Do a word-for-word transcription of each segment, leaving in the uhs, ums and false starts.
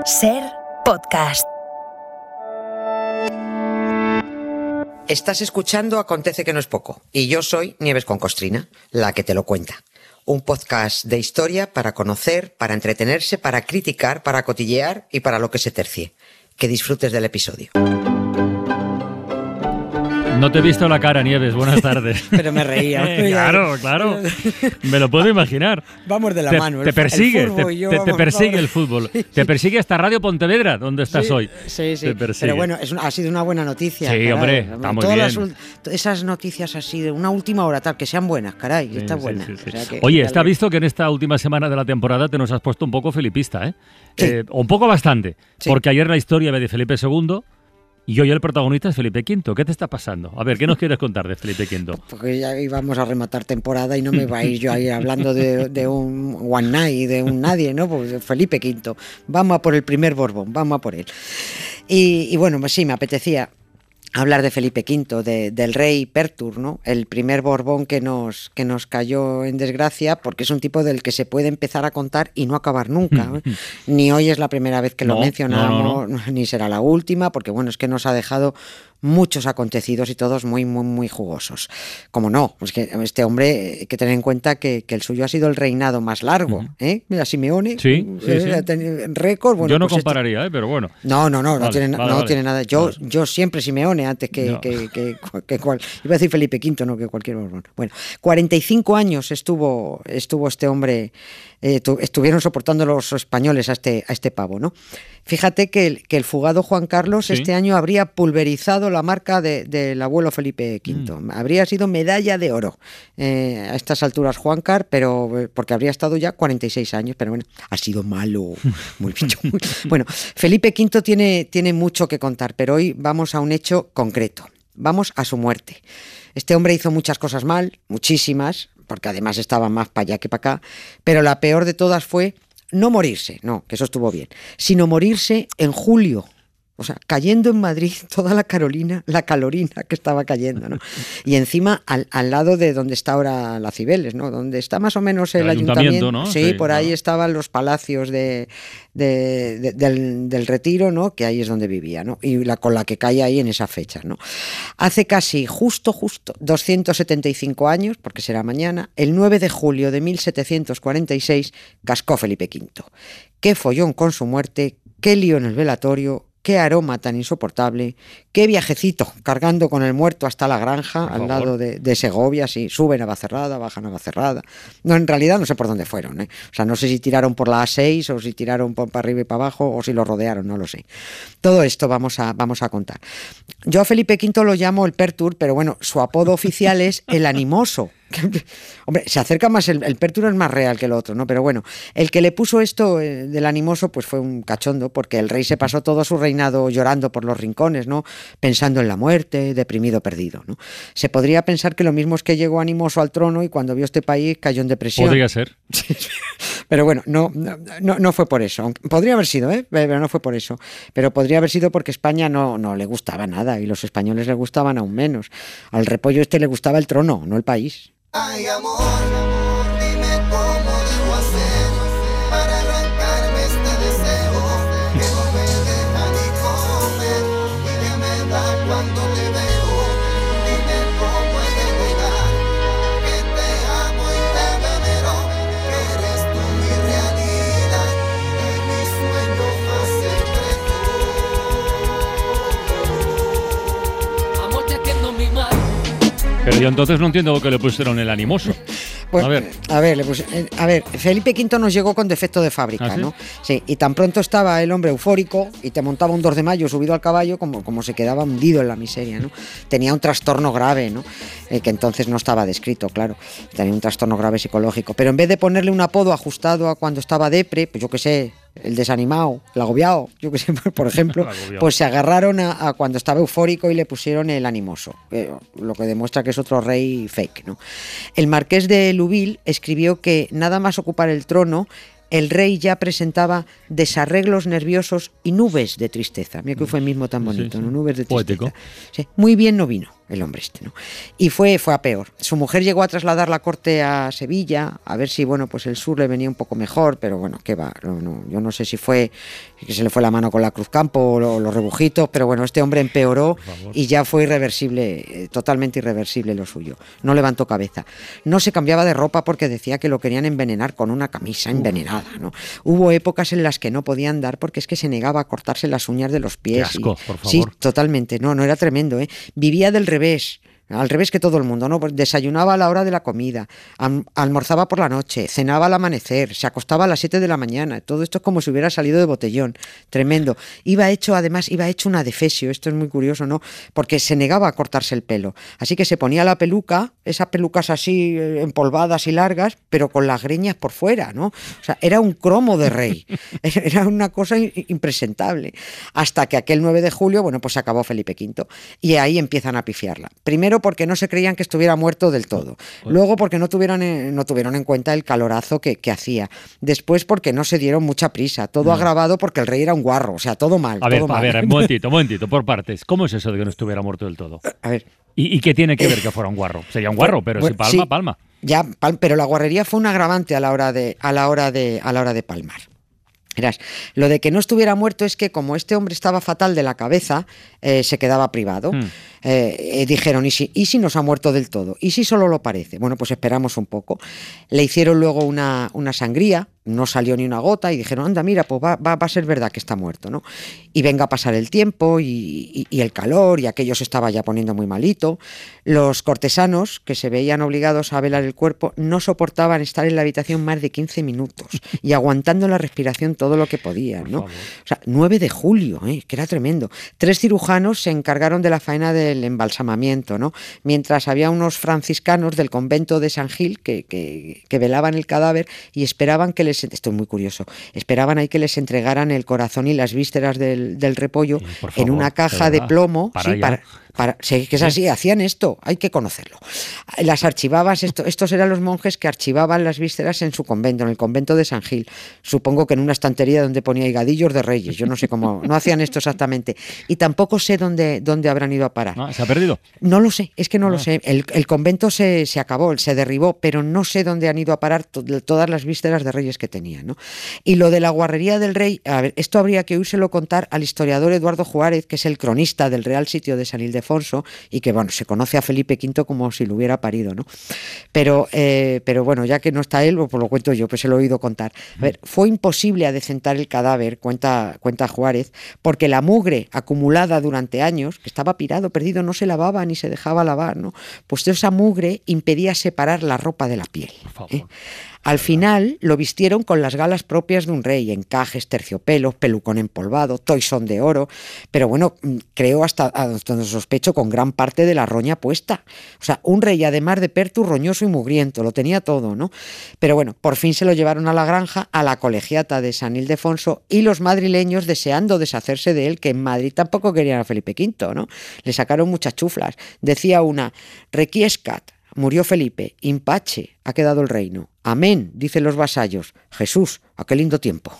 Ser Podcast. Estás escuchando Acontece que no es poco, y yo soy Nieves con Costrina, la que te lo cuenta. Un podcast de historia para conocer, para entretenerse, para criticar, para cotillear y para lo que se tercie. Que disfrutes del episodio. No te he visto la cara, Nieves. Buenas tardes. Pero me reía. Eh, claro, claro. Me lo puedo imaginar. Vamos de la te, mano. Te el, persigue, el te, yo, te, vamos, te persigue vamos. el fútbol. Sí. Te persigue hasta Radio Pontevedra, donde estás sí, hoy. Sí, sí. Te persigue. Pero bueno, es una, ha sido una buena noticia. Sí, caray. hombre, está muy Todas bien. Las, esas noticias así de una última hora tal, que sean buenas, caray. Sí, está sí, buena. sí, sí. O sea que, Oye, que está visto que en esta última semana de la temporada te nos has puesto un poco felipista, ¿eh? Sí. eh un poco bastante. Sí. Porque ayer la historia de Felipe segundo... Y hoy el protagonista es Felipe quinto. ¿Qué te está pasando? A ver, ¿qué nos quieres contar de Felipe quinto? Porque ya íbamos a rematar temporada y no me va a ir yo ahí hablando de, de un one night, de un nadie, ¿no? Pues Felipe quinto. Vamos a por el primer Borbón, vamos a por él. Y, y bueno, sí, me apetecía hablar de Felipe quinto, de, del rey Pertur, ¿no? El primer Borbón que nos, que nos cayó en desgracia, porque es un tipo del que se puede empezar a contar y no acabar nunca, ¿eh? Ni hoy es la primera vez que lo no, mencionamos, no, no, no. ni será la última, porque bueno, es que nos ha dejado muchos acontecidos y todos muy, muy, muy jugosos. Como no, pues que este hombre, hay que tener en cuenta que, que el suyo ha sido el reinado más largo, ¿eh? Mira, Simeone, sí, sí, eh, sí. ha tenido récord. Bueno, yo no pues compararía, ¿eh? Pero bueno. No, no, no, vale, no, tiene, vale, no vale. tiene nada. Yo, Vale. yo siempre Simeone antes que, No. que, que, que cual. Iba a decir Felipe quinto, no que cualquier Borbón. Bueno, cuarenta y cinco años estuvo, estuvo este hombre, eh, tu, estuvieron soportando los españoles a este, a este pavo, ¿no? Fíjate que el, que el fugado Juan Carlos Sí. este año habría pulverizado la marca de, del abuelo Felipe quinto. Mm. Habría sido medalla de oro eh, a estas alturas Juancar, pero eh, porque habría estado ya cuarenta y seis años, pero bueno, ha sido malo. Muy bicho, muy... Bueno, Felipe quinto tiene, tiene mucho que contar, pero hoy vamos a un hecho concreto. Vamos a su muerte. Este hombre hizo muchas cosas mal, muchísimas, porque además estaba más para allá que para acá, pero la peor de todas fue no morirse, no, que eso estuvo bien, sino morirse en julio. O sea, cayendo en Madrid toda la Carolina, la calorina que estaba cayendo, ¿no? Y encima al, al lado de donde está ahora la Cibeles, ¿no? Donde está más o menos el, El ayuntamiento, ayuntamiento, ¿no? Sí, Sí, por ahí claro. estaban los palacios de, de, de, del, del Retiro, ¿no? Que ahí es donde vivía, ¿no? Y la con la que cae ahí en esa fecha, ¿no? Hace casi, justo, justo, doscientos setenta y cinco años, porque será mañana, el nueve de julio de mil setecientos cuarenta y seis, cascó Felipe quinto. Qué follón con su muerte, qué lío en el velatorio, qué aroma tan insoportable, qué viajecito cargando con el muerto hasta la granja, Por al favor. lado de, de Segovia, sí, suben a Navacerrada, bajan a Navacerrada. No, en realidad no sé por dónde fueron, ¿eh? O sea, no sé si tiraron por la A seis o si tiraron por para arriba y para abajo o si lo rodearon, no lo sé. Todo esto vamos a, vamos a contar. Yo a Felipe quinto lo llamo el Pertur, pero bueno, su apodo oficial es el Animoso. Hombre, se acerca más, el, el Pertur es más real que el otro, ¿no? Pero bueno, el que le puso esto eh, del Animoso pues fue un cachondo, porque el rey se pasó todo su reinado llorando por los rincones, ¿no? Pensando en la muerte, deprimido, perdido, ¿no? Se podría pensar que lo mismo es que llegó animoso al trono y cuando vio este país cayó en depresión. Podría ser. Pero bueno, no, no, no fue por eso. Podría haber sido, ¿eh? Pero no fue por eso. Pero podría haber sido porque España no, no le gustaba nada y los españoles le gustaban aún menos. Al repollo este le gustaba el trono, no el país. Ay, amor, dime cómo debo hacer para arrancarme este deseo que no me deja ni comer y que me da cuando te veo. Dime cómo he de negar que te amo y te venero, que eres tú mi realidad y mi sueño más secreto. Amor, ya que no mi mal. Pero yo entonces no entiendo por qué le pusieron el animoso. Pues, A ver. a ver, le puse- eh, a ver, Felipe quinto nos llegó con defecto de fábrica, ¿Ah, sí? ¿no? Sí, y tan pronto estaba el hombre eufórico y te montaba un dos de mayo subido al caballo como, como se quedaba hundido en la miseria, ¿no? Tenía un trastorno grave, ¿no? Eh, que entonces no estaba descrito, claro. Tenía un trastorno grave psicológico. Pero en vez de ponerle un apodo ajustado a cuando estaba depre, pues yo qué sé, el desanimado, el agobiado, yo que sé, por ejemplo, El agobiado. pues se agarraron a, a cuando estaba eufórico y le pusieron el animoso, eh, lo que demuestra que es otro rey fake, ¿no? El marqués de Louville escribió que nada más ocupar el trono, el rey ya presentaba desarreglos nerviosos y nubes de tristeza. Mira que fue mismo tan bonito, Sí, sí. ¿no? Nubes de tristeza. Poético. Sí, muy bien no vino. el hombre este, ¿no? Y fue, fue a peor. Su mujer llegó a trasladar la corte a Sevilla, a ver si, bueno, pues el sur le venía un poco mejor, pero bueno, qué va, no, no, yo no sé si fue que se le fue la mano con la Cruzcampo o lo, los rebujitos, pero bueno, este hombre empeoró y ya fue irreversible, eh, totalmente irreversible lo suyo. No levantó cabeza. No se cambiaba de ropa porque decía que lo querían envenenar con una camisa envenenada, ¿no? Hubo épocas en las que no podía andar porque es que se negaba a cortarse las uñas de los pies. Qué asco, y, por favor. Sí, totalmente. No, no era tremendo, ¿eh? Vivía del revés. Al revés que todo el mundo, ¿no? Desayunaba a la hora de la comida, almorzaba por la noche, cenaba al amanecer, se acostaba a las siete de la mañana. Todo esto es como si hubiera salido de botellón. Tremendo. Iba hecho, además, iba hecho un adefesio. Esto es muy curioso, ¿no? Porque se negaba a cortarse el pelo. Así que se ponía la peluca, esas pelucas así empolvadas y largas, pero con las greñas por fuera, ¿no? O sea, era un cromo de rey. Era una cosa impresentable. Hasta que aquel nueve de julio, bueno, pues se acabó Felipe quinto. Y ahí empiezan a pifiarla. Primero porque no se creían que estuviera muerto del todo. Luego porque no tuvieron en, no tuvieron en cuenta el calorazo que, que hacía. Después porque no se dieron mucha prisa. Todo no. agravado porque el rey era un guarro. O sea, todo mal. A ver, todo a mal. ver, un momentito, un momentito, por partes. ¿Cómo es eso de que no estuviera muerto del todo? A ver. ¿Y, y qué tiene que ver que fuera un guarro? Sería un guarro, pero bueno, si palma, sí, palma. Ya, pal, pero la guarrería fue un agravante a la hora de, a la hora de, a la hora de palmar. Verás, lo de que no estuviera muerto es que como este hombre estaba fatal de la cabeza, eh, se quedaba privado. Hmm. Eh, eh, dijeron, ¿y si, ¿y si nos ha muerto del todo? ¿Y si solo lo parece? Bueno, pues esperamos un poco. Le hicieron luego una, una sangría, no salió ni una gota y dijeron, anda, mira, pues va, va, va a ser verdad que está muerto, ¿no? Y venga a pasar el tiempo y, y, y el calor y aquello se estaba ya poniendo muy malito. Los cortesanos, que se veían obligados a velar el cuerpo, no soportaban estar en la habitación más de quince minutos y aguantando la respiración todo lo que podían, ¿no? O sea, nueve de julio, ¿eh? Que era tremendo. Tres cirujanos se encargaron de la faena del embalsamamiento, ¿no? Mientras había unos franciscanos del convento de San Gil que, que, que velaban el cadáver y esperaban que les, esto es muy curioso, esperaban ahí que les entregaran el corazón y las vísceras del, del repollo sí, favor, en una caja de, de plomo, para, sí, para, para sí, que es así, sí. Hacían esto, hay que conocerlo. Las archivabas, esto, estos eran los monjes que archivaban las vísceras en su convento, en el convento de San Gil, supongo que en una estantería donde ponía higadillos de reyes, yo no sé cómo, no hacían esto exactamente, y tampoco sé dónde, dónde habrán ido a parar. ¿No? ¿Se ha perdido? No lo sé, es que no ah. lo sé, el, el convento se, se acabó, se derribó, pero no sé dónde han ido a parar to, todas las vísceras de reyes que tenían, ¿no? Y lo de la guarrería del rey, a ver, esto habría que oírselo contar al historiador Eduardo Juárez, que es el cronista del Real Sitio de San Ildefonso, y que, bueno, se conoce a Felipe quinto como si lo hubiera parido, ¿no? Pero, eh, pero bueno, ya que no está él, pues lo cuento yo, pues se lo he oído contar. A ver, fue imposible adecentar el cadáver, cuenta, cuenta Juárez, porque la mugre acumulada durante años, que estaba pirado, perdido, no se lavaba ni se dejaba lavar, ¿no? Pues toda esa mugre impedía separar la ropa de la piel. ¿eh? Al final lo vistieron con las galas propias de un rey, encajes, terciopelos, pelucón empolvado, toisón de oro, pero bueno, creo hasta donde sospecho con gran parte de la roña puesta. O sea, un rey además de pertu, roñoso y mugriento, lo tenía todo, ¿no? Pero bueno, por fin se lo llevaron a la granja, a la colegiata de San Ildefonso, y los madrileños deseando deshacerse de él, que en Madrid tampoco querían a Felipe quinto, ¿no? Le sacaron muchas chuflas. Decía una, requiescat, murió Felipe, impache, ha quedado el reino. Amén, dicen los vasallos. Jesús, a qué lindo tiempo.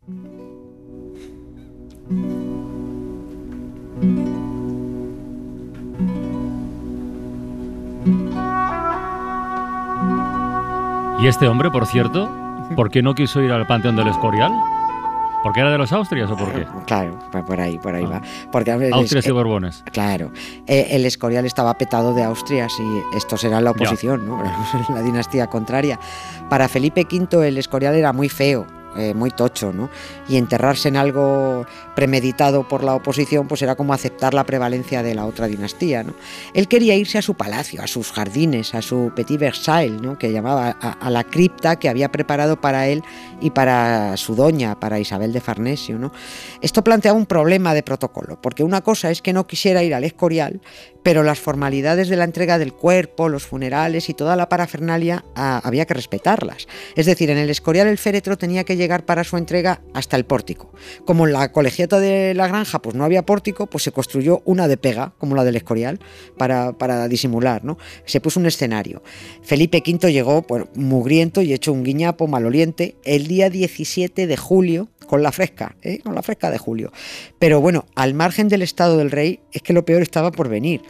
¿Y este hombre, por cierto, por qué no quiso ir al Panteón del Escorial? ¿Porque era de los Austrias o por qué? Claro, por ahí, por ahí ah. va. Porque, Austrias y Borbones. Claro. Eh, el Escorial estaba petado de Austrias y estos eran la oposición, ya. ¿no? La dinastía contraria. Para Felipe quinto el Escorial era muy feo. Eh, muy tocho, ¿no? Y enterrarse en algo premeditado por la oposición, pues era como aceptar la prevalencia de la otra dinastía, ¿no? Él quería irse a su palacio, a sus jardines, a su Petit Versailles, ¿no? Que llamaba a, a la cripta que había preparado para él y para su doña, para Isabel de Farnesio, ¿no? Esto planteaba un problema de protocolo, porque una cosa es que no quisiera ir al Escorial, pero las formalidades de la entrega del cuerpo, los funerales y toda la parafernalia a, había que respetarlas. Es decir, en el Escorial el féretro tenía que llegar para su entrega hasta el pórtico. Como en la colegiata de la granja pues no había pórtico, pues se construyó una de pega, como la del Escorial, para, para disimular, ¿no? Se puso un escenario. Felipe quinto llegó pues, mugriento y hecho un guiñapo maloliente el día diecisiete de julio, con la fresca, ¿eh? con la fresca de julio. Pero bueno, al margen del estado del rey, es que lo peor estaba por venir.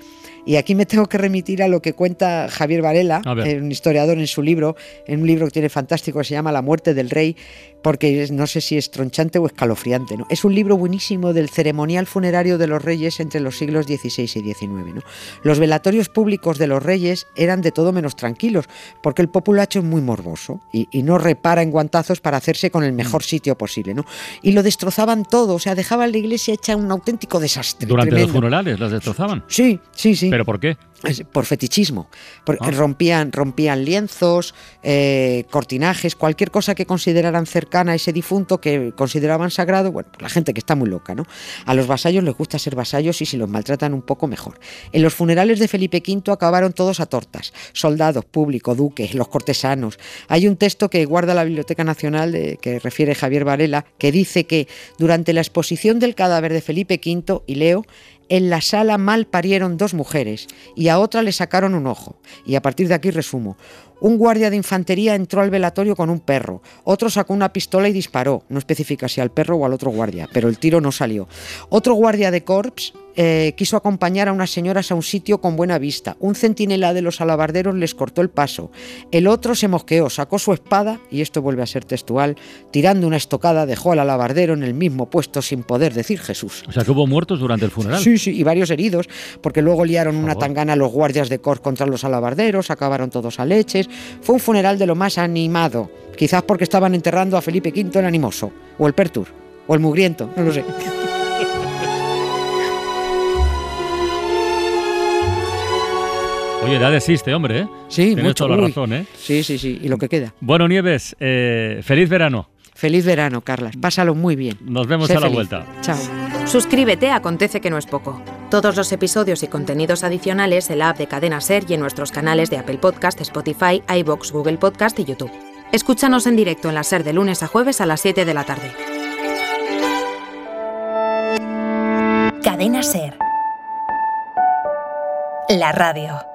Y aquí me tengo que remitir a lo que cuenta Javier Varela, un historiador, en su libro, en un libro que tiene fantástico que se llama La muerte del rey, porque no sé si es tronchante o escalofriante, ¿no? Es un libro buenísimo del ceremonial funerario de los reyes entre los siglos dieciséis y diecinueve, ¿no? Los velatorios públicos de los reyes eran de todo menos tranquilos, porque el populacho es muy morboso y, y no repara en guantazos para hacerse con el mejor sitio posible, ¿no? Y lo destrozaban todo, o sea, dejaban la iglesia hecha un auténtico desastre. ¿Durante tremendo. los funerales las destrozaban? Sí, sí, sí. ¿Pero por qué? Por fetichismo, porque ah. rompían, rompían lienzos, eh, cortinajes, cualquier cosa que consideraran cercana a ese difunto, que consideraban sagrado. Bueno, pues la gente que está muy loca, ¿no? A los vasallos les gusta ser vasallos y si los maltratan un poco, mejor. En los funerales de Felipe quinto acabaron todos a tortas, soldados, público, duques, los cortesanos. Hay un texto que guarda la Biblioteca Nacional, de, que refiere Javier Varela, que dice que durante la exposición del cadáver de Felipe quinto, y leo, en la sala mal parieron dos mujeres y a otra le sacaron un ojo. Y a partir de aquí resumo. Un guardia de infantería entró al velatorio con un perro. Otro sacó una pistola y disparó. No especifica si al perro o al otro guardia, pero el tiro no salió. Otro guardia de corps eh, quiso acompañar a unas señoras a un sitio con buena vista. Un centinela de los alabarderos les cortó el paso. El otro se mosqueó, sacó su espada, y esto vuelve a ser textual, tirando una estocada dejó al alabardero en el mismo puesto sin poder decir Jesús. O sea, que hubo muertos durante el funeral. Sí, sí, y varios heridos, porque luego liaron una tangana los guardias de corps contra los alabarderos, acabaron todos a leches. Fue un funeral de lo más animado, quizás porque estaban enterrando a Felipe quinto el animoso, o el Pertur, o el mugriento, no lo sé. Oye, edad existe, hombre, ¿eh? Sí, Tienes mucho. toda la Uy. razón, ¿eh? Sí, sí, sí, y lo que queda. Bueno, Nieves, eh, feliz verano. Feliz verano, Carlas. Pásalo muy bien. Nos vemos Sé a la feliz. vuelta. Chao. Suscríbete a Acontece que no es poco. Todos los episodios y contenidos adicionales en la app de Cadena Ser y en nuestros canales de Apple Podcast, Spotify, iVoox, Google Podcast y YouTube. Escúchanos en directo en la Ser de lunes a jueves a las siete de la tarde. Cadena Ser. La radio.